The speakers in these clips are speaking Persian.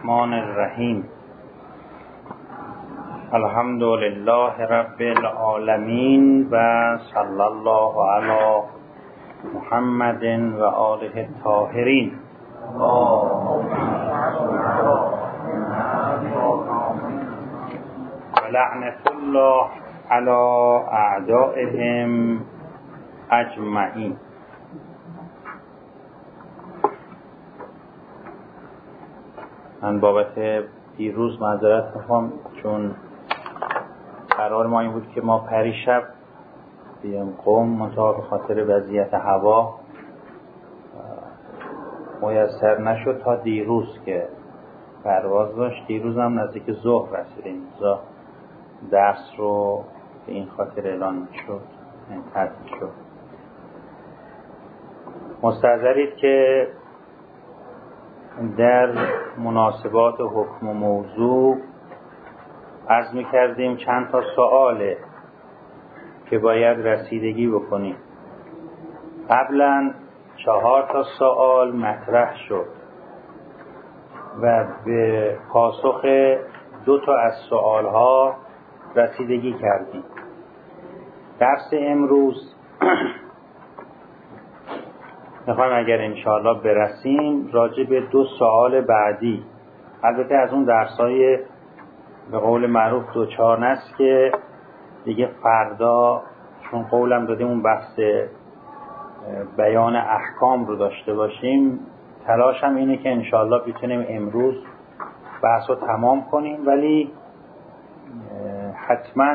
الرحمن الرحیم. الحمد لله رب العالمین و صلی الله علی محمد و آله الطاهرین. و لعنت الله علی اعدائهم اجمعین. من بابت دیروز معذرت میخوام، چون قرار ما این بود که ما پریشب بیام قم، منتها به خاطر وضعیت هوا میسر نشد تا دیروز که پرواز داشت. دیروز هم نزدیک ظهر رسیدیم، درس رو به این خاطر اعلان شد، تعطیل شد. مستحضرید که در مناسبات حکم و موضوع عرض می‌کردیم چند تا سؤاله که باید رسیدگی بکنیم. قبلا 4 تا سوال مطرح شد و به پاسخ 2 تا از سوالها رسیدگی کردیم. درس امروز میخوایم اگر انشاءالله برسیم راجع به 2 سوال بعدی، البته از اون درسای به قول معروف 2-4 است که دیگه فردا، چون قولم دادیم اون بحث بیان احکام رو داشته باشیم، تلاشم اینه که انشاءالله بتونیم امروز بحث رو تمام کنیم، ولی حتما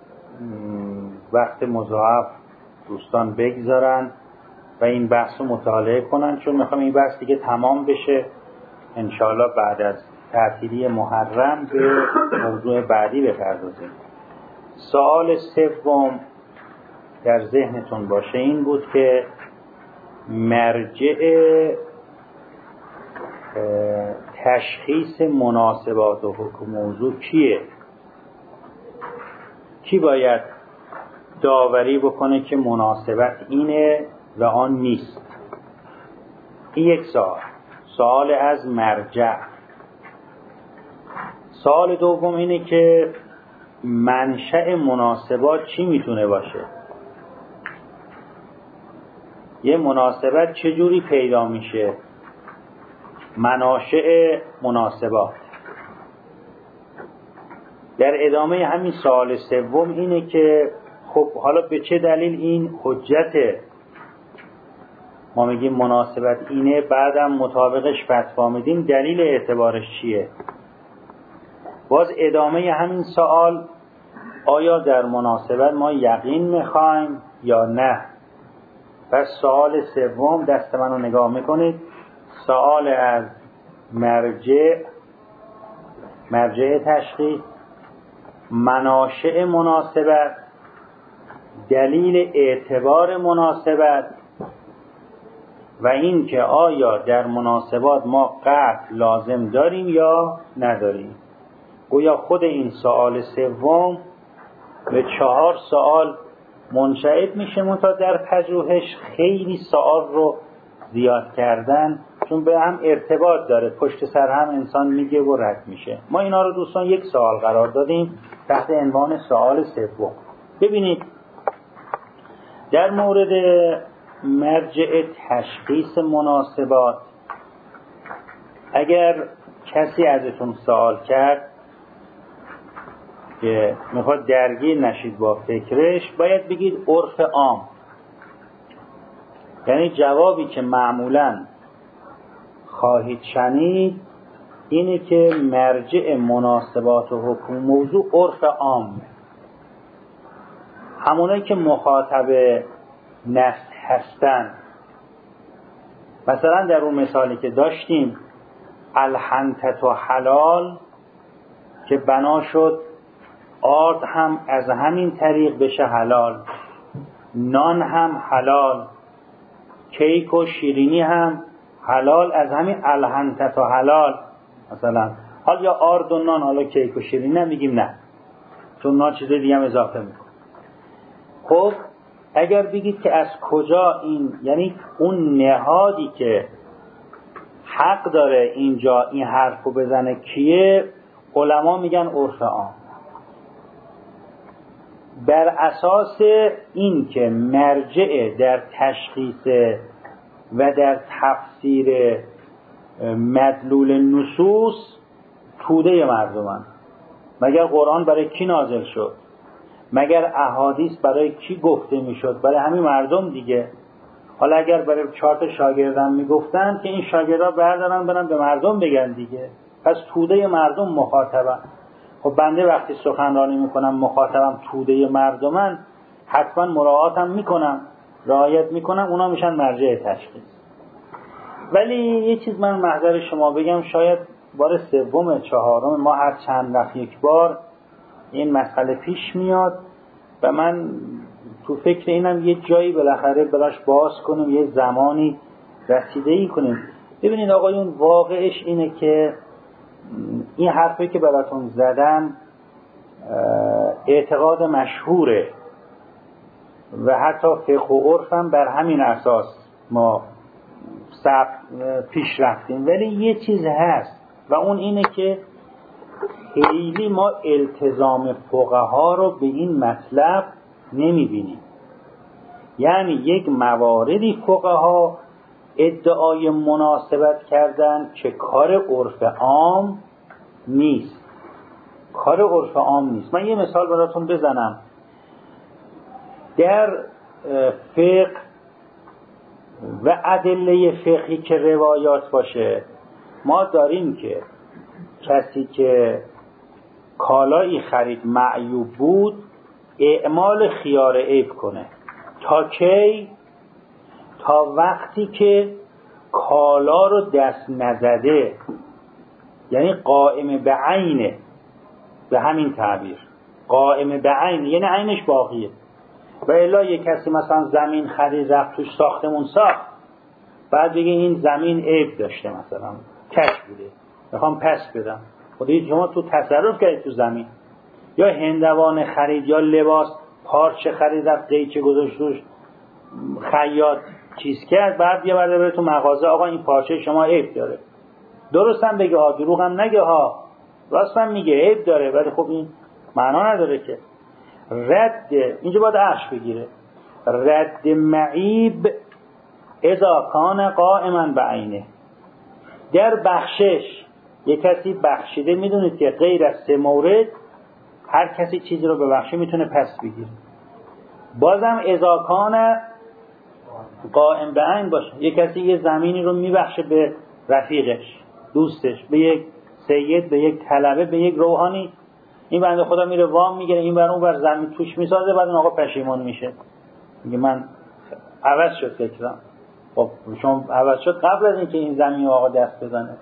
وقت مضاعف دوستان بگذارن و این بحث رو مطالعه کنن، چون میخوام این بحث دیگه تمام بشه انشاءالله بعد از تعطیلی محرم به موضوع بعدی بپردازیم. سوال سوم در ذهنتون باشه این بود که مرجع تشخیص مناسبات و حکم موضوع کیه؟ کی باید داوری بکنه که مناسبت اینه و آن نیست؟ این یک سوال از مرجع. سوال دوم اینه که منشأ مناسبات چی میتونه باشه؟ یه مناسبت چجوری پیدا میشه؟ مناشأ مناسبات. در ادامه همین سوال سوم اینه که خب حالا به چه دلیل این حجته؟ ما میگیم مناسبت اینه، بعدم مطابقش فتوا میدیم، دلیل اعتبارش چیه؟ باز ادامه همین سوال، آیا در مناسبت ما یقین میخوایم یا نه؟ پس سوال سوم دست منو نگاه میکنید، سوال از مرجع تشخیص، مناشأ مناسبت، دلیل اعتبار مناسبت و این که آیا در مناسبات ما قطع لازم داریم یا نداریم. گویا خود این سوال سوم به 4 سوال منشعب میشه، منتها در پژوهش خیلی سوال رو زیاد کردن، چون به هم ارتباط داره، پشت سر هم انسان میگه و رد میشه. ما اینا رو دوستان یک سوال قرار دادیم تحت عنوان سوال سوم. ببینید در مورد مرجع تشخیص مناسبات، اگر کسی ازتون سوال کرد که میخواد درگیر نشید با فکرش، باید بگید عرف عام. یعنی جوابی که معمولاً خواهید شنید اینه که مرجع مناسبات و حکم موضوع عرف عام. همونایی که مخاطب نص هستن، مثلا در اون مثالی که داشتیم الحنطة حلال، که بنا شد آرد هم از همین طریق بشه حلال، نان هم حلال، کیک و شیرینی هم حلال از همین الحنطة حلال مثلا. حال یا آرد و نان، حالا کیک و شیرینی نمیگیم نه، چون نان چیز دیگه هم اضافه میکن. خب اگر بگید که از کجا این، یعنی اون نهادی که حق داره اینجا این حرفو بزنه کیه؟ علما میگن عرف عام. بر اساس این که مرجع در تشخیص و در تفسیر مدلول نصوص توده مردمان. مگر قرآن برای کی نازل شد؟ مگر احادیث برای کی گفته میشد؟ برای همین مردم دیگه. حالا اگر برای 4 شاگردان میگفتن که این شاگردا بردارن برن به مردم بگن دیگه. پس توده مردم مخاطبن. خب بنده وقتی سخنرانی میکنم مخاطبم توده مردمن، حتما مراعاتم میکنم، رعایت میکنم، اونا میشن مرجع تشخیص. ولی یه چیز من محضر شما بگم، شاید بار 3 4 ما هر چند وقت یک بار این مسئله پیش میاد و من تو فکر اینم یه جایی بالاخره براش باز کنیم، یه زمانی رسیده‌ای کنیم. ببینید آقایون، واقعش اینه که این حرفی که براتون زدم اعتقاد مشهوره و حتی فقه و عرفم بر همین اساس ما پیش رفتیم. ولی یه چیز هست و اون اینه که خیلی ما التزام فقها رو به این مطلب نمیبینیم. یعنی یک مواردی فقها ادعای مناسبت کردن که کار عرف عام نیست. کار عرف عام نیست. من یه مثال براتون بزنم. در فقه و ادله فقهی که روایات باشه، ما داریم که کسی که کالایی خرید معیوب بود اعمال خیار عیب کنه. تا کی؟ تا وقتی که کالا رو دست نزده، یعنی قائم به عینه. به همین تعبیر قائم به عین، یعنی عینش باقیه. و الا یک کسی مثلا زمین خرید رفت توش ساختمون ساخت، بعد بگه این زمین عیب داشته، مثلا کج بوده، میخوام پس بدم. خودی شما تو تصرف کردید تو زمین. یا هندوانه خرید یا لباس پارچه خرید رفت قیچه گذاشت روش، خیاط چیز کرد، بعد بیا برده بره تو مغازه، آقا این پارچه شما عیب داره. درستم بگه ها، دروغ هم نگه ها، راستم میگه عیب داره، ولی خب این معنا نداره که. رد، اینجا باید عرش بگیره. رد معیب اذا کان قائما بعینه. در بخشش یک کسی بخشیده، میدونید که غیر از 3 مورد هر کسی چیزی رو ببخشه میتونه پس بگیره. بازم اذا کان قائم بعین باشه. یک کسی یه زمینی رو میبخشه به رفیقش، دوستش، به یک سید، به یک طلبه، به یک روحانی. این بنده خدا میره وام میگیره، این بر اون بر زمین توش میسازه، بعد اون آقا پشیمان میشه، میگه من عوض شد فکرم. خب شما عوض شد قبل از اینکه این زمین آقا دست بزنه.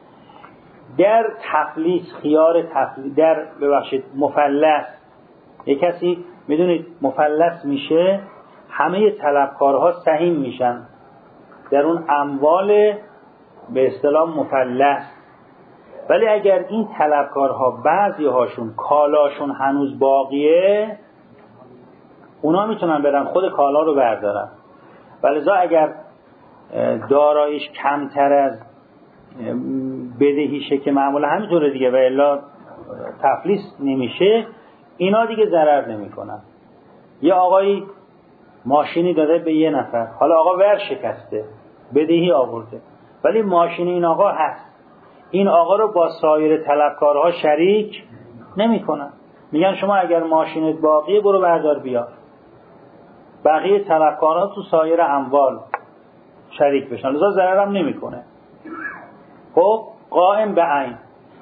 در تفلیس، خیار تفلیس، در ببخشید مفلس، یک کسی میدونید مفلس میشه، همه طلبکارها سهیم میشن در اون اموال به اصطلاح مفلس. ولی اگر این طلبکارها بعضی هاشون کالاشون هنوز باقیه، اونا میتونن برن خود کالا رو بردارن. ولذا اگر دارایش کمتر از بدهیشه که معمولا همینطوره دیگه و الا تفلیس نمیشه، اینا دیگه ضرر نمیکنن. یه آقایی ماشینی داده به یه نفر، حالا آقا ور شکسته، بدهی آورده، ولی ماشین این آقا هست. این آقا رو با سایر طلبکارها شریک نمی کنن. میگن شما اگر ماشینت باقیه برو بردار بیا. بقیه طلبکارها تو سایر اموال شریک بشن، لذا ضررم نمی کنه. خب قائم به عین.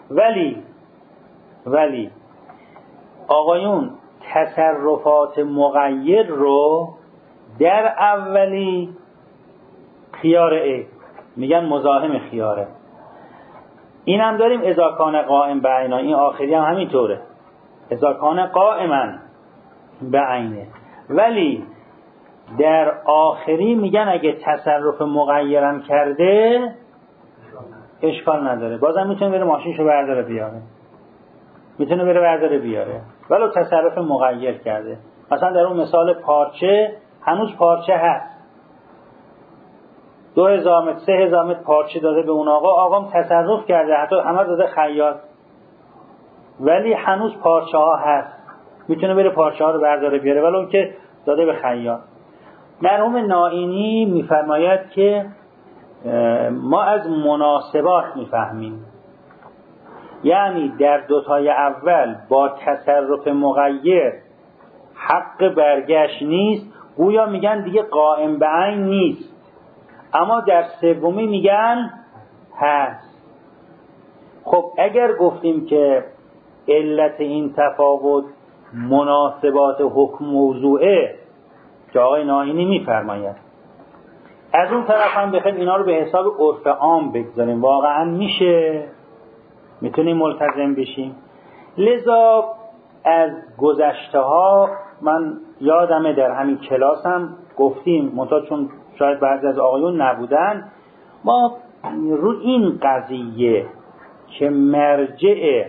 ولی آقایون تصرفات مغیر رو در اولی خیار عیب میگن مزاحم خیاره. این هم داریم اذا کان قائم به عینه، این آخری هم همینطوره، اذا کان قائما به عینه. ولی در آخری میگن اگه تصرف مغیرم کرده اشکال نداره، بازم میتونه بره ماشینشو برداره بیاره، میتونه بره برداره بیاره، ولو تصرف مغیر کرده. مثلا در اون مثال پارچه، هنوز پارچه هست، 2000 متر 3000 متر پارچه داده به اون آقام تصرف کرده، حتی همه داده خیاط، ولی هنوز پارچه ها هست، میتونه بره پارچه ها رو برداره بیاره، ولی اون که داده به خیاط. مرحوم نائینی میفرماید که ما از مناسبات میفهمیم، یعنی در دوتای اول با تصرف مغیر حق برگشت نیست، گویا میگن دیگه قائم به عین نیست، اما در سومی میگن هست. خب اگر گفتیم که علت این تفاوت مناسبات حکم موضوعه که آقای نائینی میفرماید، از اون طرف هم بخوایم اینا رو به حساب عرف عام بگذاریم، واقعا میتونیم ملتزم بشیم. لذا از گذشته ها من یادمه در همین کلاس هم گفتیم، منتها چون شاید بعضی از آقایون نبودن، ما رو این قضیه که مرجع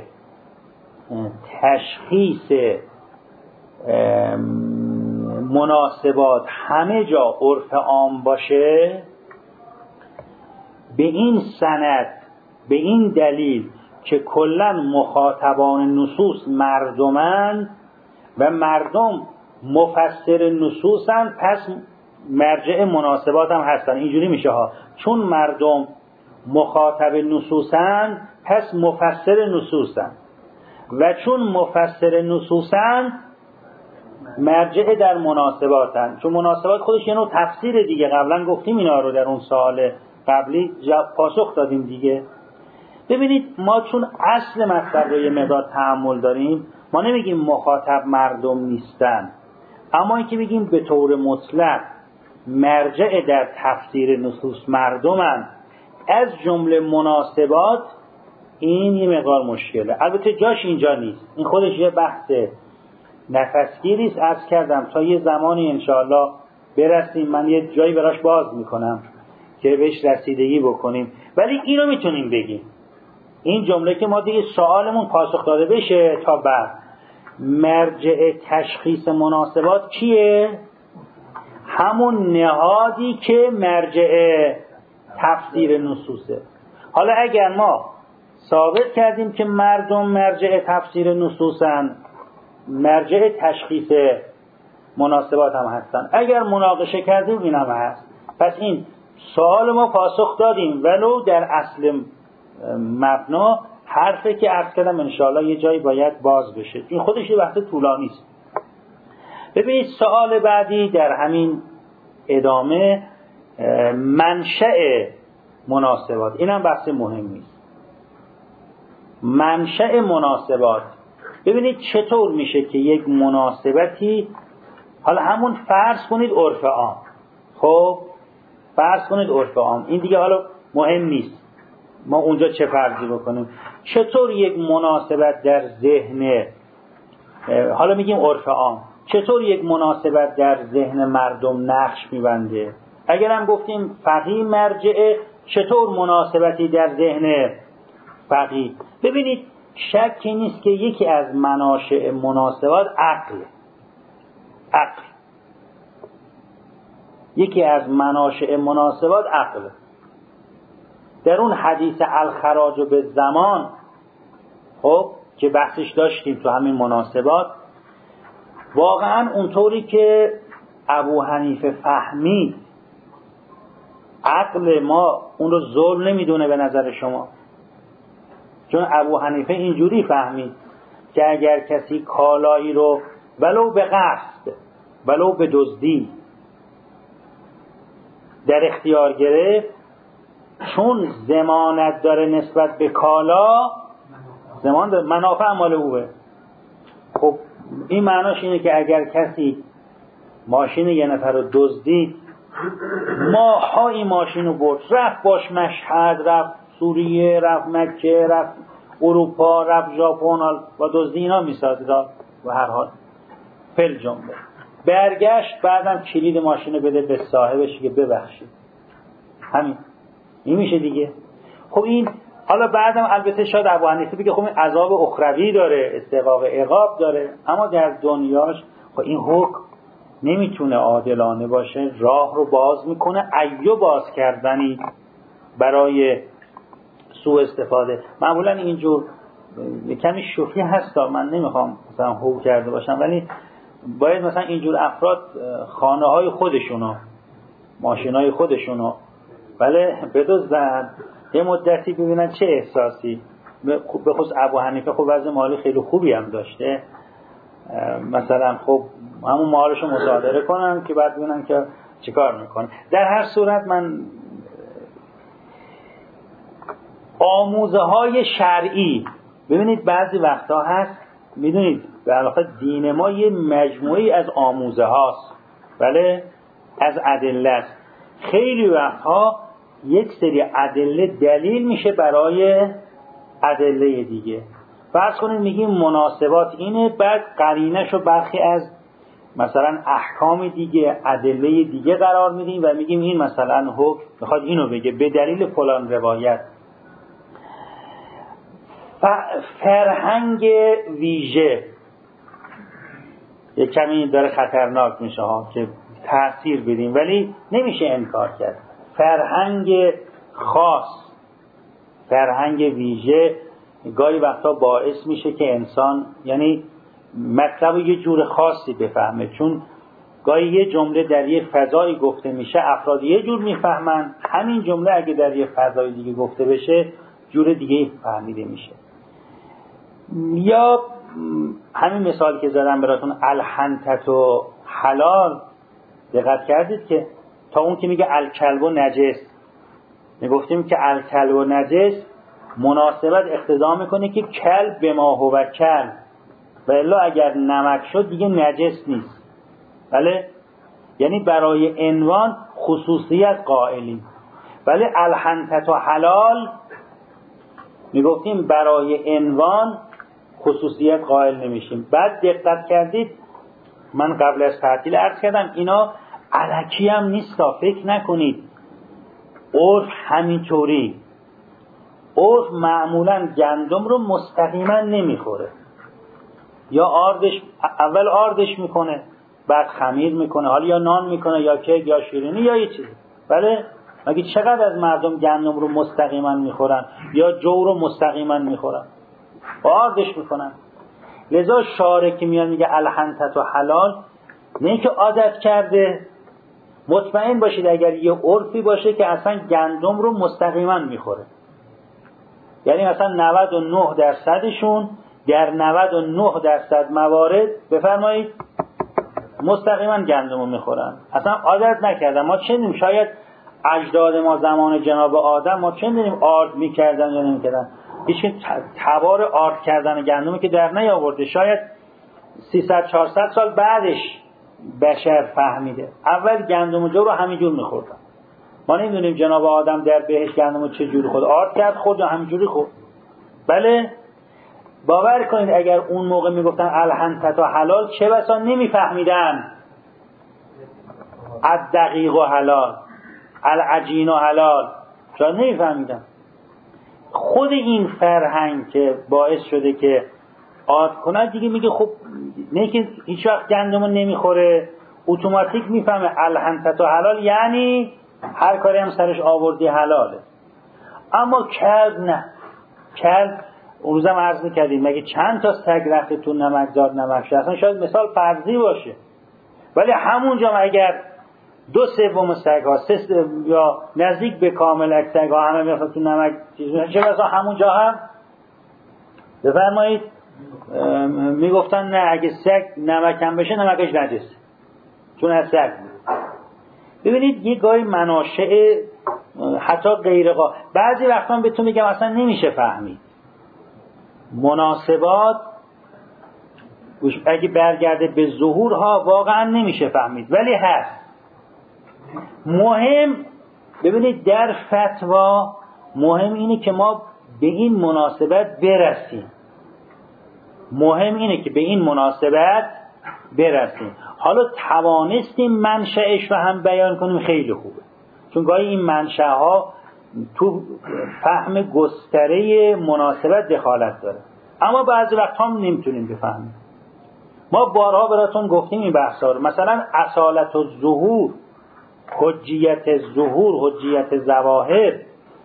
تشخیص مناسبات همه جا عرف عام باشه، به این سند، به این دلیل که کلا مخاطبان نصوص مردمند و مردم مفسر نصوصن، پس مرجع مناسبات هم هستن. اینجوری میشه ها، چون مردم مخاطب نصوصن پس مفسر نصوصن، و چون مفسر نصوصن مرجع در مناسباتن، چون مناسبات خودش یه نوع تفسیر دیگه. قبلا گفتیم اینا رو در اون سوال قبلی پاسخ دادیم دیگه. ببینید ما چون اصل مطلب رو یه مقدار تأمل داریم، ما نمیگیم مخاطب مردم نیستن، اما اینکه بگیم به طور مطلق مرجع در تفسیر نصوص مردمن از جمله مناسبات، این یه مقدار مشکله. البته جاش اینجا نیست، این خودش یه بحث نفسگیری است. عرض کردم تا یه زمانی انشاءالله برسیم من یه جایی براش باز میکنم که بهش رسیدگی بکنیم، ولی اینو میتونیم بگیم، این جمله که ما دیگه سوالمون پاسخ داده بشه تا بعد. مرجع تشخیص مناسبات کیه؟ همون نهادی که مرجع تفسیر نصوصه. حالا اگر ما ثابت کردیم که مردم مرجع تفسیر نصوصن، مرجع تشخیص مناسبات هم هستن. اگر مناقشه کردیم این هم هست، پس این سوال ما پاسخ دادیم، ولو در اصل مبنا حرفی که عرض کردم انشاءالله یه جایی باید باز بشه، این خودش یه وقت طولانی است. ببینید سوال بعدی در همین ادامه منشأ مناسبات، این هم بحث مهمی است. منشأ مناسبات، ببینید چطور میشه که یک مناسبتی، حالا همون فرض کنید عرف عام، خب فرض کنید عرف عام، این دیگه حالا مهم نیست ما اونجا چه فرضی بکنیم، چطور یک مناسبت در ذهن، حالا میگیم عرف عام، چطور یک مناسبت در ذهن مردم نقش میبنده. اگر هم گفتیم فقیه مرجعه، چطور مناسبتی در ذهن فقیه. ببینید شکی نیست که یکی از مناشئ مناسبات عقل، یکی از مناشئ مناسبات عقل. در اون حدیث الخراج به زمان، خب که بحثش داشتیم تو همین مناسبات، واقعا اونطوری که ابو حنیفه فهمید، عقل ما اون رو ظلم نمیدونه به نظر شما؟ چون ابو حنیفه اینجوری فهمید که اگر کسی کالایی رو ولو به قصد ولو به دزدی در اختیار گرفت، چون ضمانت داره نسبت به کالا، ضمان داره، منافع مال اوه. خب این معناش اینه که اگر کسی ماشین یه نفر رو دزدید، ماها این ماشین رو برد، رفت باش مشهد، رفت سوریه، رفت مکه، رفت اروپا، رفت ژاپن، و دزدی اینا میسازید و هر حال فل جمله برگشت، بعدم کلید ماشین رو بده به صاحبش که ببخشید، همین این میشه دیگه. خب این حالا بعدم البته شاید ابو حنیفه بگه خب این عذاب اخروی داره، استحقاق عقاب داره، اما در دنیاش خب این حکم نمیتونه عادلانه باشه، راه رو باز میکنه، ایو باز کردنی برای سوء استفاده. معمولا اینجور کمی شوخی هستا، من نمیخوام مثلا هو کرده باشم، ولی باید مثلا اینجور افراد خانه های خودشونو، ماشین های خودشونو بله بدزدن، یه مدتی ببینن چه احساسی. به خصوص ابو حنیفه خب وضع مالی خیلی خوبی هم داشته، مثلا خب همون مالشو مصادره کنن که بعد ببینن که چیکار میکنه. در هر صورت من آموزه های شرعی، ببینید بعضی وقتا هست، میدونید به علاقه دین ما یه مجموعی از آموزه هاست، بله، از ادله است. خیلی وقتها یک سری ادله دلیل میشه برای ادله دیگه. فرض کنید میگیم مناسبات اینه، بعد قرینه‌شو برخی از مثلا احکام دیگه، ادله دیگه قرار میدیم و میگیم این مثلا حکم میخواد اینو بگه به دلیل فلان روایت. فرهنگ ویژه یک کمی داره خطرناک میشه ها که تأثیر بدیم، ولی نمیشه انکار کرد. فرهنگ خاص، فرهنگ ویژه گاهی وقتا باعث میشه که انسان یعنی مطلب یه جور خاصی بفهمه، چون گاهی یه جمله در یه فضایی گفته میشه افراد یه جور میفهمن، همین جمله اگه در یه فضای دیگه گفته بشه جور دیگه فهمیده میشه. یا همین مثال که زدم براتون الحنتت و حلال، دقت کردید که تا اون که میگه الکلب و نجس، میگفتیم که الکلب و نجس مناسبت اقتضا میکنه که کلب به ما هو کلب، و الا اگر نمک شد دیگه نجس نیست، بله، یعنی برای عنوان خصوصیت قائلیم. ولی الحنتت و حلال میگفتیم برای عنوان خصوصیت قائل نمیشیم. بعد دقت کردید من قبل از تعطیل عرض کردم اینا الکی هم نیستا، فکر نکنید عرف همینطوری. عرف معمولا گندم رو مستقیما نمیخوره، یا اول آردش میکنه بعد خمیر میکنه، حالا یا نان میکنه یا کیک یا شیرینی یا یه چیزی، بله. مگه چقدر از مردم گندم رو مستقیما میخورن یا جو رو مستقیما میخورن؟ آردش میکنن. لذا شارع که میاد میگه الحنتت و حلال، نه که عادت کرده، مطمئن باشید اگر یه عرفی باشه که اصلا گندم رو مستقیما میخوره، یعنی مثلا 99%شون در 99% موارد بفرمایید مستقیما گندم رو میخورن، اصلا عادت نکردن. ما چه میدونیم شاید اجداد ما زمان جناب آدم ما چه میدونیم آرد میکردن یا نمیکردن، هیچ تبار آرد کردن گندمی که در نیاورده، شاید 300-400 سال بعدش بشر فهمیده. اول گندم و جو رو همینجور میخوردن. ما نمیدونیم جناب آدم در بهشت گندم رو چه جوری خود آرد کرد، خود همینجوری خورد، بله. باور کنید اگر اون موقع میگفتن الحنتت و حلال، چه بسا نمیفهمیدن الدقیق و حلال، العجین و حلال، شاید نمیفهمیدن. خود این فرهنگ که باعث شده که عاد کنن دیگه، میگه خب نه که هیچ وقت گندمو نمیخوره، اتوماتیک میفهمه الحنتت و حلال یعنی هر کاری هم سرش آوردی حلاله. اما کلب نه، کلب اون روزم عرض میکردیم مگه چند تا سگ رفته تو نمکزار نمک شد، اصلا شاید مثال فرضی باشه، ولی همونجا اگر 2/3 سگ ها یا نزدیک به کامل سگ ها همه میرفتن تو نمک، چه بسا همونجا هم بفرمایید میگفتن نه اگه سگ نمک هم بشه نمکش نجسه، چون از سگ بود. ببینید یه گاهی مناشئ حتی غیر بعضی وقتا بهتون میگم اصلا نمیشه فهمید مناسبات، اگه برگرده به ظهورها واقعا نمیشه فهمید، ولی هست. مهم ببینید در فتوا مهم اینه که ما به این مناسبت برسیم، مهم اینه که به این مناسبت برسیم. حالا توانستیم منشأش رو هم بیان کنیم خیلی خوبه، چون گاهی این منشأها تو فهم گستره مناسبت دخالت داره، اما بعضی وقت هم نمیتونیم بفهمیم. ما بارها براتون گفتیم این بحثا رو. مثلا اصالت الظهور، حجیت ظهور، حجیت ظواهر،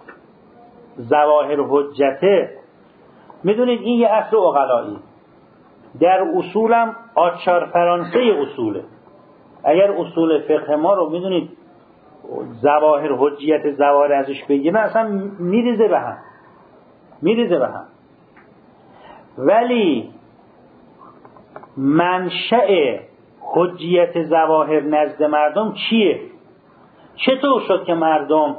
ظواهر حجته، میدونید این یه اصل عقلایی، در اصولم آچار فرانسه اصوله. اگر اصول فقه ما رو میدونید ظواهر حجیت ظواهر ازش بگیرن اصلا میریزه به هم، میریزه به هم. ولی منشأ حجیت ظواهر نزد مردم چیه؟ چطور شد که مردم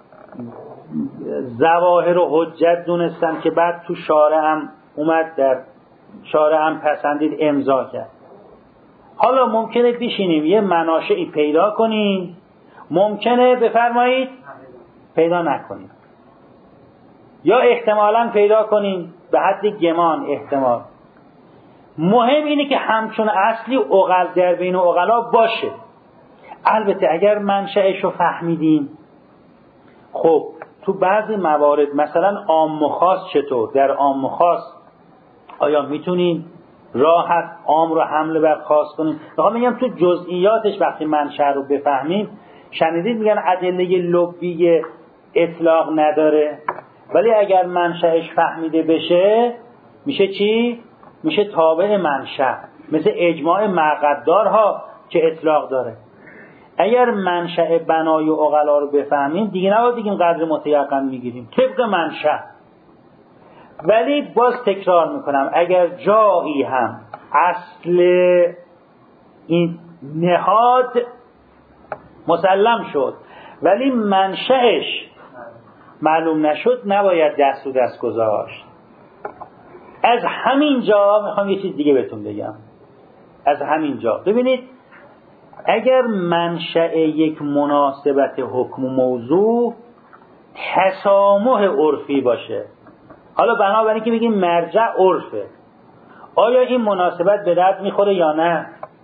ظواهر و حجت دونستن که بعد تو شارع هم اومد، در شارع هم پسندید، امضا کرد؟ حالا ممکنه بشینیم یه مناشعی پیدا کنیم، ممکنه بفرمایید پیدا نکنیم، یا احتمالاً پیدا کنیم به حد گمان احتمال. مهم اینه که همچون اصلی عقل در بین عقلا باشه. البته اگر منشأش رو فهمیدیم، خب تو بعضی موارد مثلا عام و خاص، چطور در عام و خاص آیا میتونیم راحت عام رو حمل بر خاص کنیم؟ میخوام بگم تو جزئیاتش وقتی منشأ رو بفهمیم، شنیدید میگن ادله لبی اطلاق نداره، ولی اگر منشأش فهمیده بشه میشه چی؟ میشه تابع منشأ، مثل اجماع مقدارها که اطلاق داره. اگر منشأ بنای و عقلا رو بفهمیم دیگه نباید بگیم قدر متیقن میگیریم، طبق منشأ. ولی باز تکرار میکنم، اگر جایی هم اصل این نهاد مسلم شد ولی منشأش معلوم نشد، نباید دست و دست گذاشت. از همین جا میخوام یه چیز دیگه بهتون بگم. از همین جا ببینید، اگر منشأ یک مناسبت حکم و موضوع تسامح عرفی باشه، حالا بنابراین که بگیم مرجع عرفه، آیا این مناسبت به درد میخوره یا نه؟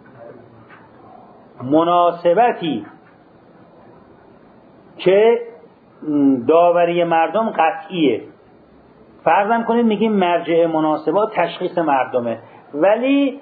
مناسبتی که داوری مردم قطعیه، فرضاً کنید میگیم مرجع مناسبات تشخیص مردمه، ولی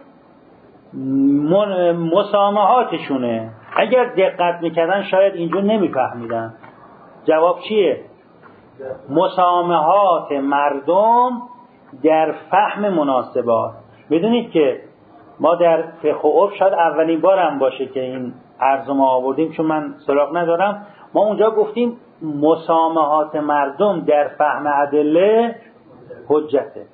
مسامحاتشونه. اگر دقت میکردن شاید اینجور نمیفهمیدن. جواب چیه؟ مسامحات مردم در فهم مناسبات. بدونید که ما در فقه و عرف شاید اولین بارم باشه که این عرض ما آوردیم، چون من سراغ ندارم. ما اونجا گفتیم مسامحات مردم در فهم ادله حجته.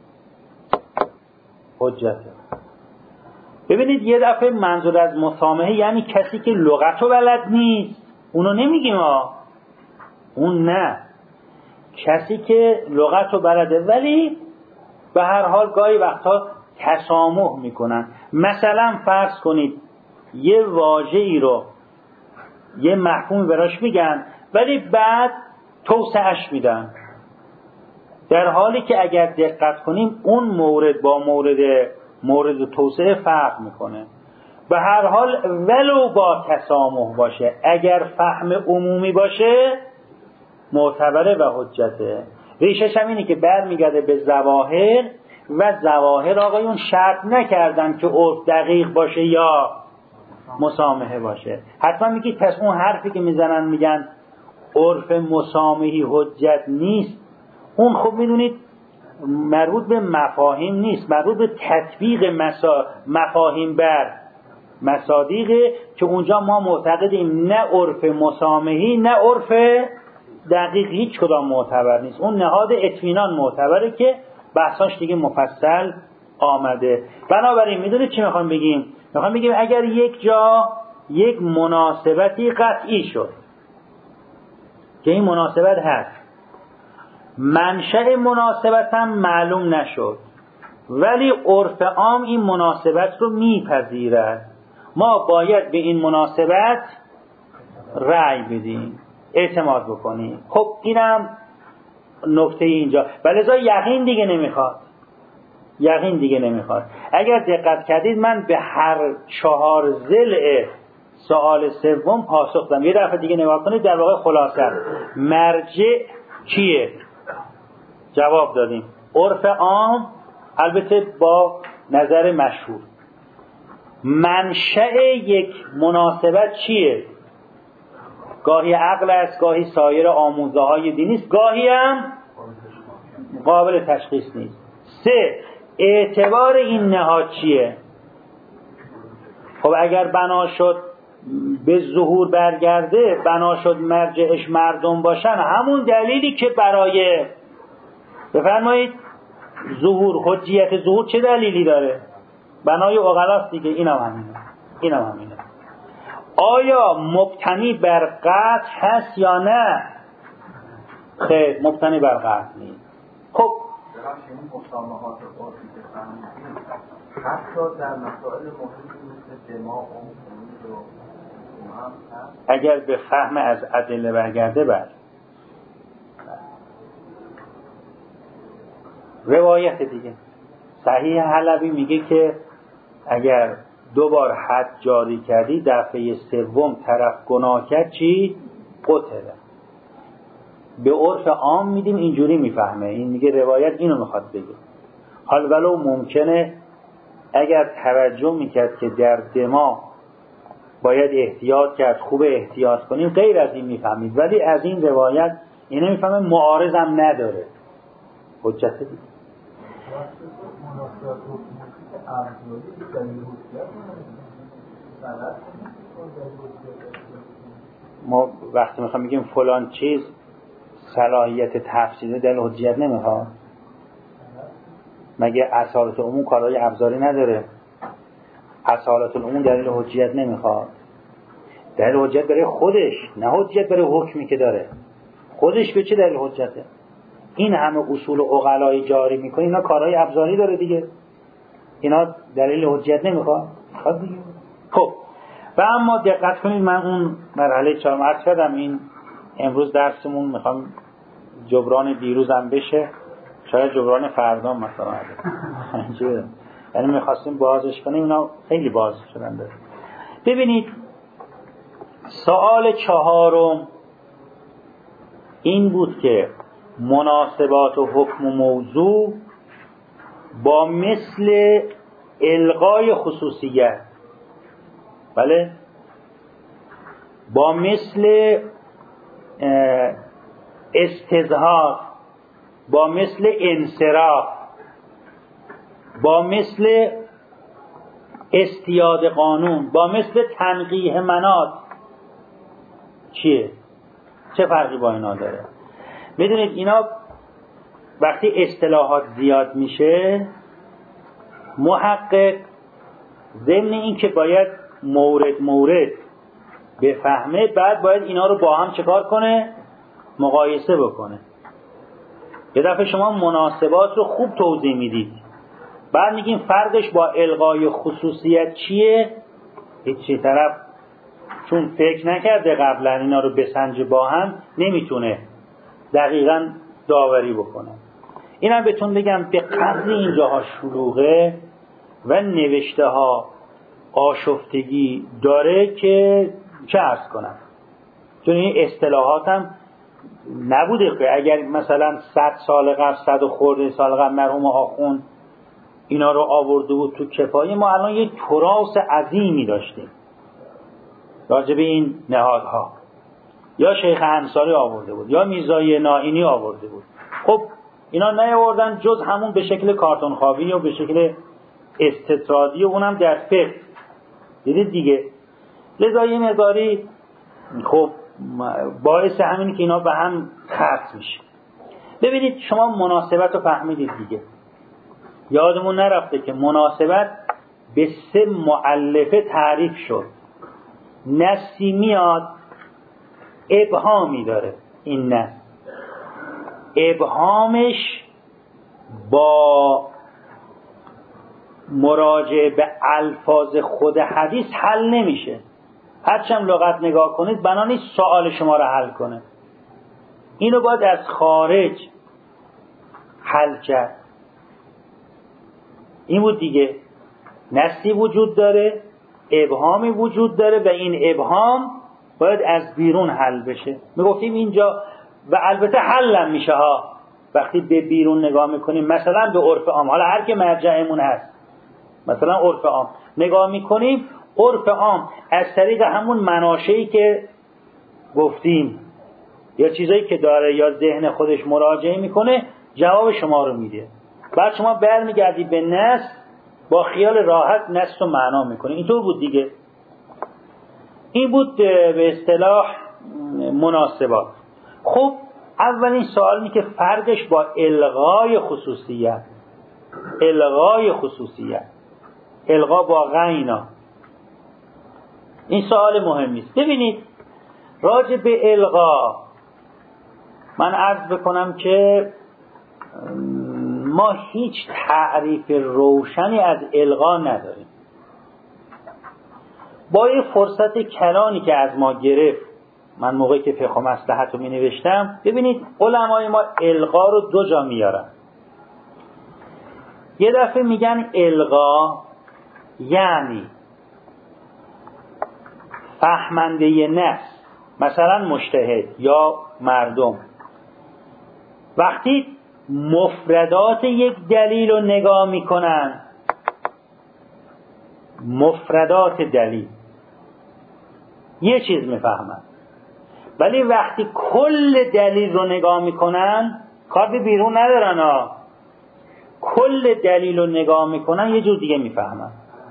ببینید یه دفعه منظور از مسامحه یعنی کسی که لغتو بلد نیست، اونو نمیگیم اون نه، کسی که لغتو بلده ولی به هر حال گاهی وقتا تسامح میکنن. مثلا فرض کنید یه واژه‌ای رو یه مفهومی براش میگن ولی بعد توسعه‌اش میدن، در حالی که اگر دقت کنیم اون مورد با مورد توسعه فرق میکنه. به هر حال ولو با تسامح باشه، اگر فهم عمومی باشه معتبره و حجته. ریشش هم اینه که برمیگرده به ظواهر، و ظواهر آقایون شرط نکردن که عرف دقیق باشه یا مسامحه باشه. حتما میگید پس اون حرفی که میزنن میگن عرف مسامحی حجت نیست، اون خب میدونید مربوط به مفاهیم نیست، مربوط به تطبیق مفاهیم بر مصادیقه، که اونجا ما معتقدیم نه عرف مسامحی نه عرف دقیق هیچ کدام معتبر نیست. اون نهاد اطمینان معتبره که بحثاش دیگه مفصل آمده. بنابراین میدونید چی میخوام بگیم؟ میخوام بگیم اگر یک جا یک مناسبتی قطعی شد که این مناسبت هست، منشأ مناسبت هم معلوم نشد ولی عرف عام این مناسبت رو میپذیرد، ما باید به این مناسبت رأی بدیم، اعتماد بکنیم. خب اینم نکته اینجا. ولذا یقین دیگه نمیخواد. اگر دقت کردید من به هر 4 ضلع سوال سوم پاسخ دادم. یه دفعه دیگه نگاه کنید، در واقع خلاصه مرجع کیه؟ جواب دادیم عرف عام، البته با نظر مشهور. منشأ یک مناسبت چیه؟ گاهی عقل است، گاهی سایر آموزه های دینی است، گاهی هم قابل تشخیص نیست. 3. اعتبار این نهاد چیه؟ خب اگر بنا شد به ظهور برگرده، بنا شد مرجعش مردم باشن، همون دلیلی که برای بفرمایید ظهور، حجیت ظهور چه دلیلی داره؟ بنای عقلاست دیگه. اینم همینه. آیا مبتنی بر قطع هست یا نه؟ خیر، مبتنی بر قطع نیست. خب مسامحات عرفی که فهمیدیم حتی در مسائل مهمی مثل دماغ و خونی و هم هست، اگر به فهم از ادله برگرده بر روایت دیگه صحیح حلبی میگه که اگر 2 بار حد جاری کردی، دفعه سوم طرف گناه کرد چی؟ قتله. به عرف عام میدیم اینجوری میفهمه، این میگه روایت اینو میخواد بگه. حال ولو ممکنه اگر توجه میکرد که در دماغ باید احتیاط کرد، خوب احتیاط کنیم، غیر از این میفهمید، ولی از این روایت اینو میفهمه، معارض هم نداره. حجت دیگه. ما وقتی میخوام بگیم فلان چیز صلاحیت تفسیره دلیل حجیت نمیخواد؟ مگه اصالت عموم کارهای ابزاری نداره؟ اصالت العموم دلیل حجیت نمیخواد؟ دلیل حجیت برای خودش، نه حجیت برای حکمی که داره. خودش به چه دلیل حجته؟ این همه اصول عقلایی جاری میکنه، اینا کارهای ابزاری داره دیگه. اینا دلیل حجیت نمیخواد؟ خب دیگه. خب و اما دقت کنید، من اون مرحله 4 عرض کردم، این امروز درسمون میخوام جبران دیروزم بشه، شاید جبران فردا مثلا یعنی میخواستیم بازش کنیم، اینا خیلی باز شدن داره. ببینید سوال 4 این بود که مناسبات و حکم و موضوع با مثل الغای خصوصیت، بله، با مثل استظهار، با مثل انصراف، با مثل استیاد قانون، با مثل تنقیح مناط چیه؟ چه فرقی با اینا داره؟ میدونید اینا وقتی اصطلاحات زیاد میشه، محقق ضمن این که باید مورد بفهمه، بعد باید اینا رو با هم چکار کنه؟ مقایسه بکنه. یه دفعه شما مناسبات رو خوب توضیح میدید، بعد میگیم فرقش با الغای خصوصیت چیه؟ هیچی، طرف چون فکر نکرده قبلا اینا رو بسنجه با هم، نمیتونه دقیقاً داوری بکنه. اینم بهتون بگم به قدری اینجاها شلوغه و نوشته ها آشفتگی داره که چه عرض کنم، چون این اصطلاحات هم نبوده که اگر مثلا 100 سال قبل، 100 و خورده سال قبل مرحوم آخوند اینا رو آورده بود تو کفایه، ما الان یک تراث عظیمی داشتیم راجع به این نهادها. یا شیخ انصاری آورده بود، یا میرزای نائینی آورده بود. خب اینا نیاوردن جز همون به شکل کارتون خوابی و به شکل استطرادی، و اونم در فقه. دیدید دیگه. لذا یه مقداری خب باعث همین که اینا به هم خرس میشه. ببینید شما مناسبت رو فهمیدید دیگه. یادمون نرفته که مناسبت به 3 مؤلفه تعریف شد. نصی میاد، ابهامی داره. این نص ابهامش با مراجعه به الفاظ خود حدیث حل نمیشه. هرچند لغت نگاه کنید بنا نیست سوال شما را حل کنه. اینو باید از خارج حل کرد. این بود دیگه. نصی وجود داره، ابهامی وجود داره و این ابهام باید از بیرون حل بشه. میگفتیم اینجا و البته حلم میشه ها وقتی به بیرون نگاه میکنیم، مثلا به عرف عام، حالا هر که مرجعمون هست، مثلا عرف عام نگاه میکنیم، عرف عام از طریق همون مناشئی که گفتیم یا چیزایی که داره یا ذهن خودش مراجعه میکنه جواب شما رو میده. بعد شما برمیگردید به نص، با خیال راحت نص رو معنا میکنید. اینطور بود دیگه. این بود به اصطلاح مناسبات. خب اولین سوال اینه که فرقش با الغای خصوصیت، الغا با غینا، این سوال مهمی است. ببینید راجع به الغا من عرض بکنم که ما هیچ تعریف روشنی از الغا نداریم. با یه فرصت کلانی که از ما گرفت، من موقعی که فقه و مصلحت رو می نوشتم، ببینید علمای ما الغا رو دو جا میارن. یه دفعه میگن الغا یعنی فهمنده نص، مثلا مجتهد یا مردم، وقتی مفردات یک دلیل رو نگاه میکنن، مفردات دلیل یه چیز میفهمن، ولی وقتی کل دلیل رو نگاه میکنن کار به بیرون ندارن ها، کل دلیل رو نگاه میکنن یه جور دیگه میفهمن.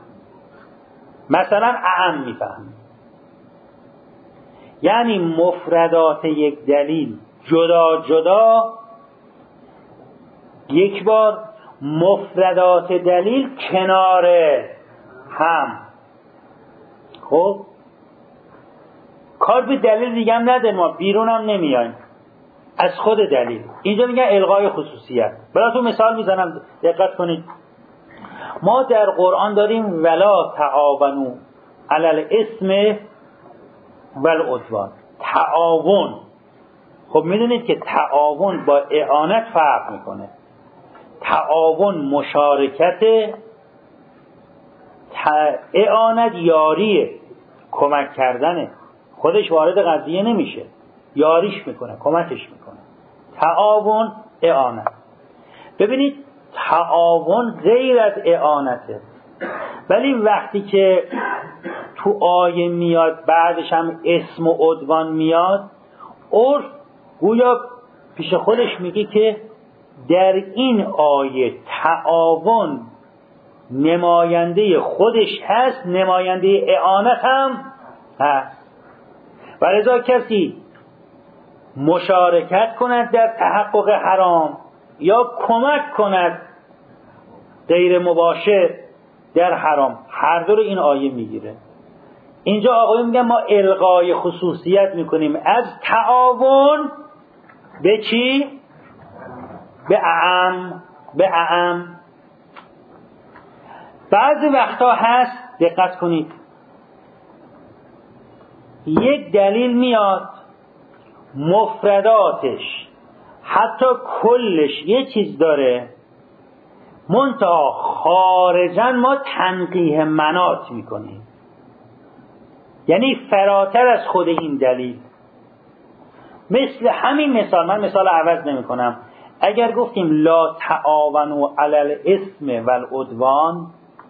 مثلا اعم میفهمن، یعنی مفردات یک دلیل جدا جدا، یک بار مفردات دلیل کنار هم. خب کار به دلیل دیگه هم نداریم، ما بیرون هم نمیایم از خود دلیل. اینجا میگن الغای خصوصیت. براتون مثال میزنم دقت کنید. ما در قرآن داریم ولا تعاونوا علی الاثم والعدوان، تعاون. خب میدونید که تعاون با اعانت فرق میکنه. تعاون مشارکت، اعانت یاریه، کمک کردنه، خودش وارد قضیه نمیشه، یاریش میکنه، کمکش میکنه. تعاون اعانت. ببینید تعاون غیر از اعانته، ولی وقتی که تو آیه میاد بعدش هم اسم و عدوان میاد، عرف گویا پیش خودش میگه که در این آیه تعاون نماینده خودش هست، نماینده اعانت هم هست. و لذا کسی مشارکت کند در تحقق حرام یا کمک کند غیر مباشر در حرام، هر دو رو این آیه میگیره. اینجا آقایون میگن ما الغای خصوصیت میکنیم از تعاون به چی؟ به اعم. بعضی وقتا هست، دقت کنید، یک دلیل میاد مفرداتش حتی کلش یه چیز داره، منتها خارجاً ما تنقیح منات میکنیم، یعنی فراتر از خود این دلیل. مثل همین مثال، من مثال عوض نمی کنم. اگر گفتیم لا تعاونوا علی الاثم والعدوان،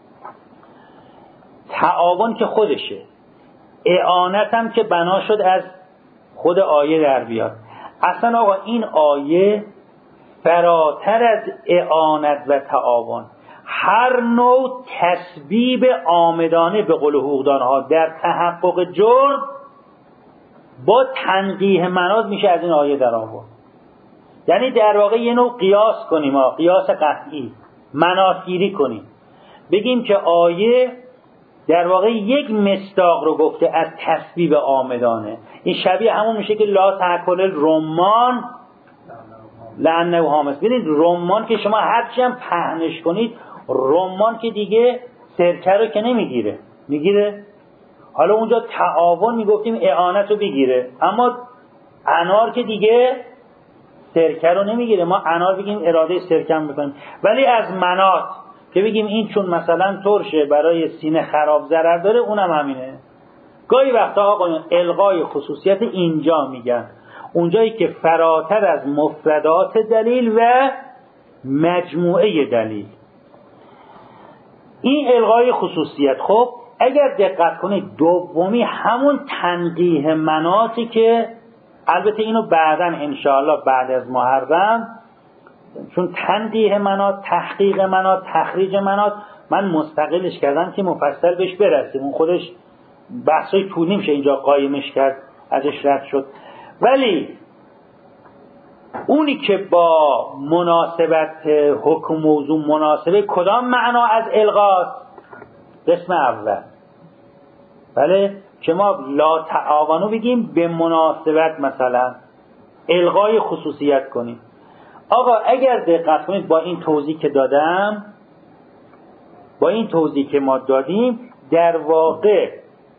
تعاون که خودشه، اعانت هم که بنا شد از خود آیه در بیاد. اصلا آقا این آیه فراتر از اعانت و تعاون، هر نوع تسبیب آمدانه به قول حقوقدانها در تحقق جرم با تنقیح مناط میشه از این آیه در آورد. یعنی در واقع یه نوع قیاس کنیم، قیاس قطعی، مناطگیری کنیم، بگیم که آیه در واقع یک مصداق رو گفته از تسبیب آمدانه. این شبیه همون میشه که لا تأکل الرمان لأنه حامض. ببینید رمان که شما هرچی هم پهنش کنید، رمان که دیگه سرکه رو که نمیگیره، میگیره. حالا اونجا تعاون میگفتیم اعانت رو بگیره، اما انار که دیگه سرکه رو نمیگیره. ما انار بگیم اراده سرکه میکنیم، ولی از منات که بگیم این چون مثلا ترشه برای سینه خراب ضرر داره، اونم همینه. گاهی وقتا آقایون الغای خصوصیت اینجا میگن، اونجایی که فراتر از مفردات دلیل و مجموعه دلیل. این الغای خصوصیت. خب اگر دقت کنید دومی همون تنقیح مناطی که البته اینو بعداً انشاءالله بعد از محرم، چون تنقیح مناط، تحقیق مناط، تخریج مناط من مستقلش کردم که مفصل بهش برسیم، اون خودش بحثای طولی میشه اینجا قایمش کرد، ازش رد شد. ولی اونی که با مناسبت حکم موضوع مناسبه کدام معنا از الغاست؟ قسم اول. بله که ما لا تعاونو بگیم به مناسبت مثلا الغای خصوصیت کنیم. آقا اگر دقت کنید با این توضیح که دادم، با این توضیح که ما دادیم، در واقع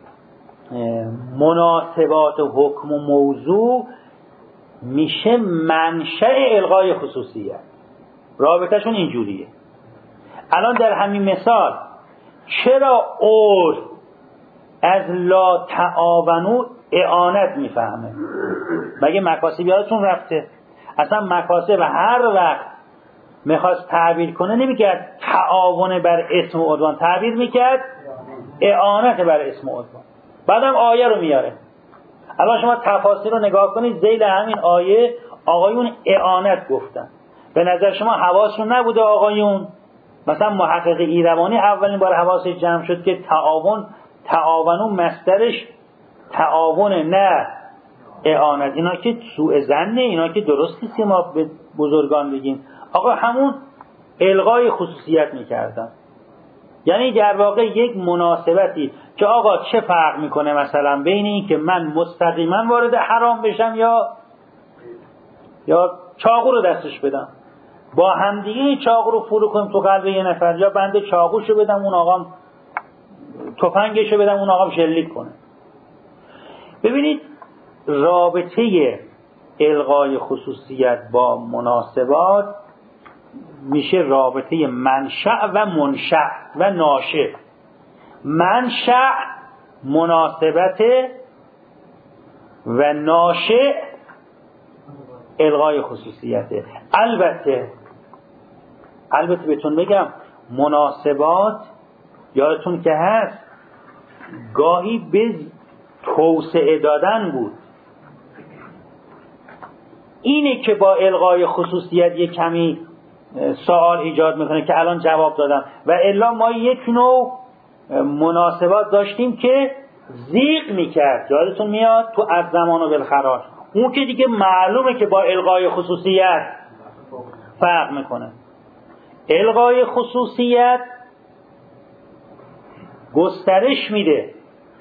مناسبات حکم و موضوع میشه منشأ الغای خصوصیت. رابطهشون اینجوریه. الان در همین مثال چرا عرف از لا تعاونو اعانت میفهمه؟ مگه مکاسب یادتون رفته؟ اصلا مکاسب هر وقت میخواست تعبیر کنه نمیکرد تعاون بر اسم و عدوان، تعبیر میکرد اعانت بر اسم و عدوان. بعدم آیه رو میاره. الان شما تفاسیر رو نگاه کنید، ذیل همین آیه آقایون اعانت گفتن. به نظر شما حواسشون نبوده آقایون؟ مثلا محقق ایروانی اولین بار حواسش جمع شد که تعاونو مصدرش تعاون نه اعانت. اینا که سوء ظنه، اینا که درست نیست ما به بزرگان بگیم. آقا همون الغای خصوصیت میکردن. یعنی در واقع یک مناسبتی که آقا چه فرق میکنه مثلا بین این که من مستقیما وارد حرام بشم یا چاقو رو دستش بدم، با همدیگه چاقو رو فرو کنم تو قلب یه نفر، یا بنده چاقوشو بدم اون آقام تفنگشو بدم اون آقام شلیک کنه. ببینید رابطه الغای خصوصیت با مناسبات میشه رابطه منشأ و منشأ و ناشئ. منشأ مناسبت و ناشئ الغای خصوصیته. البته بهتون بگم مناسبات یادتون که هست گاهی به توسعه دادن بود. اینه که با الغای خصوصیت یک کمی سوال ایجاد میکنه که الان جواب دادم. و الا ما یک نوع مناسبات داشتیم که ضیق میکرد، یادتون میاد تو از زمان و بالخراج، اون که دیگه معلومه که با الغای خصوصیت فرق میکنه. الغای خصوصیت گسترش میده،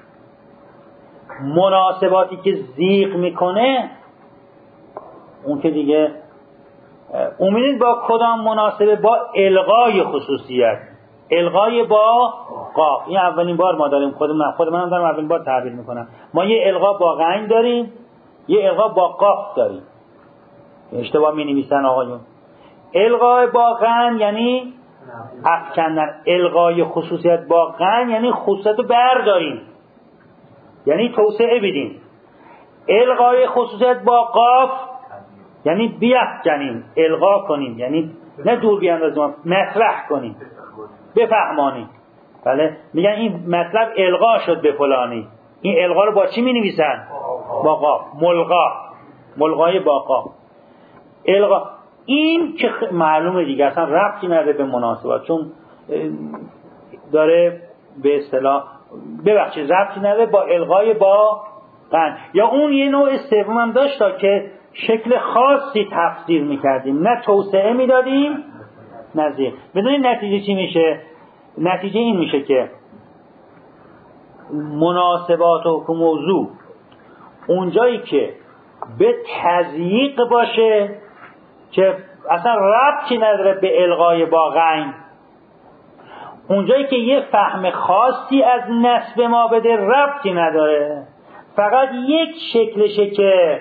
مناسباتی که ضیق میکنه اون که دیگه امید با کدام مناسبه؟ با الغای خصوصیت. الغای با قاف. این اولین بار ما داریم، خود منم دارم اولین بار تعبیر میکنم. ما یه الغا با غین داریم، یه الغا با قاف داریم. اشتباه می نویسن آقایون. الغای با غین یعنی افکندن، الغای خصوصیت با غین یعنی خصوصیت رو برداریم، یعنی توسعه بدیم. الغای خصوصیت با قاف یعنی بیفکنیم، الغا کنیم، یعنی نه دور بیاندازیم، مطرح کنیم، بفهمانیم. بله میگن این مطلب الغا شد به فلانی. این الغا رو با چی می نویسن؟ با قاف. ملغای با قاف. الغا این که معلومه دیگه اصلا ربطی نداره به مناسبات، چون داره به اصطلاح ربطی نداره با الغای با غن. یا اون یه نوع سوم هم داشت که شکل خاصی تفسیر میکردیم، نه توسعه میدادیم نه ضیق. بدونید نتیجه چی میشه؟ نتیجه این میشه که مناسبات و حکم موضوع اونجایی که به تضییق باشه که اصلا ربطی نداره به الغای با غین، اونجایی که یه فهم خاصی از نسب ما بده ربطی نداره، فقط یک شکلشه که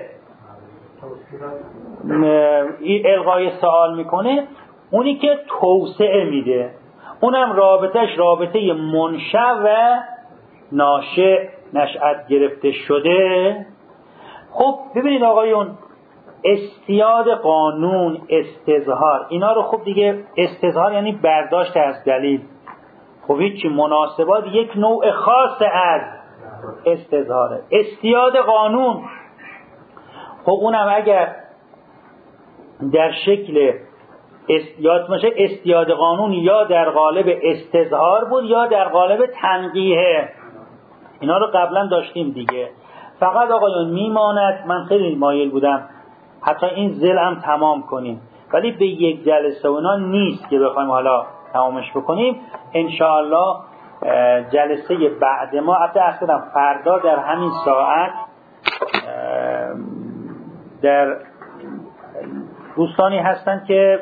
الغای سوال میکنه، اونی که توسعه میده، اونم رابطه منشأ و ناشئ، نشأت گرفته شده. خب ببینید آقایون، استیاد قانون، استظهار، اینا رو خب دیگه استظهار یعنی برداشت از دلیل. خب هیچی، مناسبات یک نوع خاص از استظهاره. استیاد قانون، خب اونم اگر در شکل یاد باشه استیاد قانون یا در قالب استظهار بود یا در قالب تنقیه. اینا رو قبلا داشتیم دیگه. فقط آقایون میماند، من خیلی مایل بودم حتی این ذیل هم تمام کنیم، ولی به یک جلسه اونا نیست که بخوایم حالا تمامش بکنیم. انشاءالله جلسه بعد ما، حتی اصلا فردا در همین ساعت، در دوستانی هستن که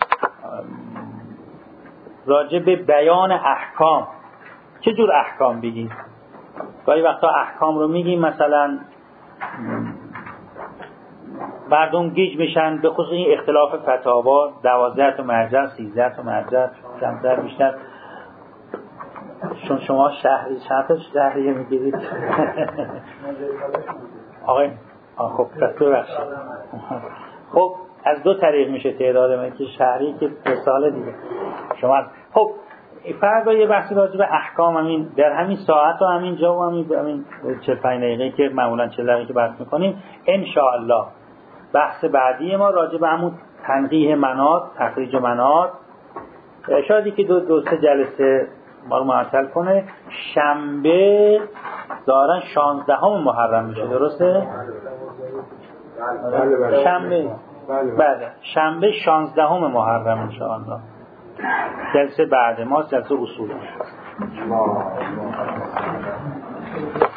راجع به بیان احکام، چه جور احکام بگیم؟ گاهی وقتا احکام رو میگیم مثلا مردم گیج میشن، به خصوص این اختلاف فتاوا 12 تا مرجع 13 تا مرجع کمتر بیشتر. چون شما چند تا شهریه میگیرید؟ آقای خب ببخشید. خب از دو طریق میشه تعداد من، که شهری که 2 سال دیگه شما. خب فردا یه بحثی راجع به احکام همین در همین ساعت و همین جا و همین 45 دقیقه که معمولا 40 دقیقه که بحث میکنیم ان شاء الله. بحث بعدی ما راجع به همون تنقیح مناط، تخریج مناط، شاید که دو سه جلسه ما رو معطل کنه. شنبه ظاهرا 16 محرم میشه، درسته؟ بله. شنبه بله، شنبه 16 محرم ان شاء الله. جلسه بعد ما جلسه اصول.